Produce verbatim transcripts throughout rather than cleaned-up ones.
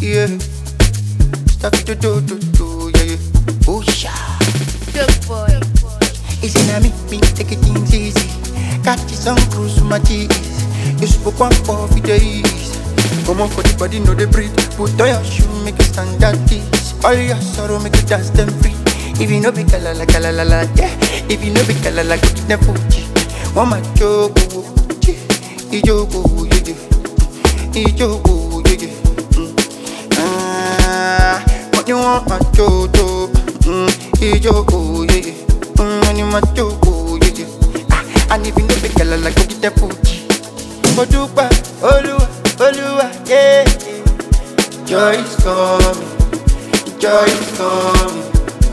yeah. Stuff to do, do, do, yeah, yeah. Oh, yeah. Good boy. Easy na me, me take it things easy. Catch some cruise with my cheese. You spoke one for the days. Come on for the body, know the breathe. Put on your shoe, make it stand at this. All your sorrow, make it dance them free. If you know be kalala, kalala, la, yeah. If you know be kalala, go get them Fuji. One my joke, ijogo, yeah, yeah. Ijogo, yeah, yeah. Ah, what you want, my jojo? Ijogo, yeah, yeah. Mm, you my jojo, yeah, yeah. Ah, and if you know be kalala, go get them Fuji. Odupa, Oluwa, Oluwa, yeah, yeah. Joy is coming, joy is coming.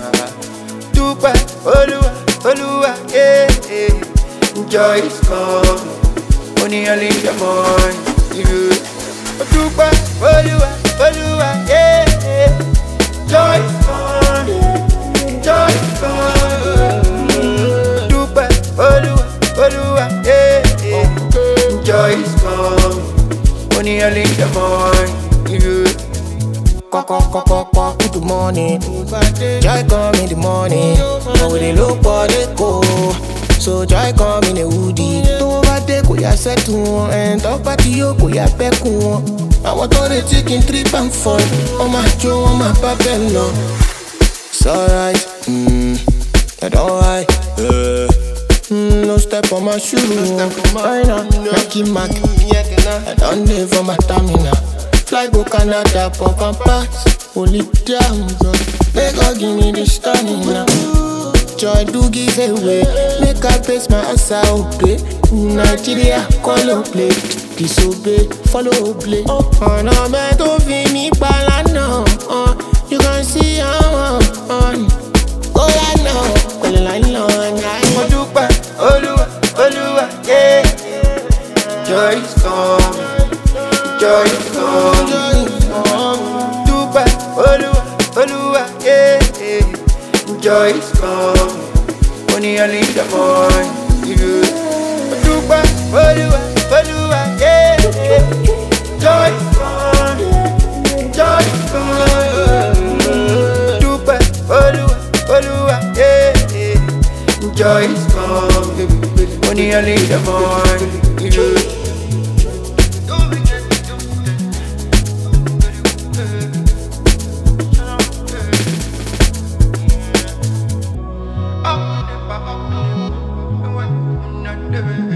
Dupa, Oluwa, Oluwa, yeah, yeah. Joy is coming, only early in the morning, yeah. Dupa, Oluwa, Oluwa, yeah, yeah. Joy is coming, joy is coming. Dupa, Oluwa, Oluwa, yeah, yeah. Joy is coming, only early in the morning, yeah. Koko, koko, koko, good morning. Joy come in the morning. But we dey look for the go. So joy come in the woody. Tó bá dé kò yá settle wọn. And tó bá ti yó kò yá bẹ́kùn wọn. Àwọn tó dey taking trip and fun. Wọ́n máa jó, wọ́n máa bá bẹ́ẹ̀ lọ. It's alright, mm, I don't hide. Uh, mm, no step on my shoe. Right now, Nike Mac. I don't live for my stamina. Fly go Canada, pop and pass. Hold it down, girl. Make her give me the stamina. Joy do give away. Make her base my ass out play. Nigeria, call up play. Disobey, follow play. Oh, no, man, don't feel me, balana. Uh, you can see how I'm on. Oh, I know. Call the line long. Odupa, Oluwa, Oluwa, yeah. Joy is coming, joy is coming. Dupa, Oluwa, Oluwa, yeah, yeah. Joy is coming, only early in the morning, yeah. Dupa, Oluwa, Oluwa, yeah, yeah. Joy is coming, joy is coming. Dupa, Oluwa, Oluwa, yeah, yeah. Joy is coming, only early in the morning, yeah. Oh,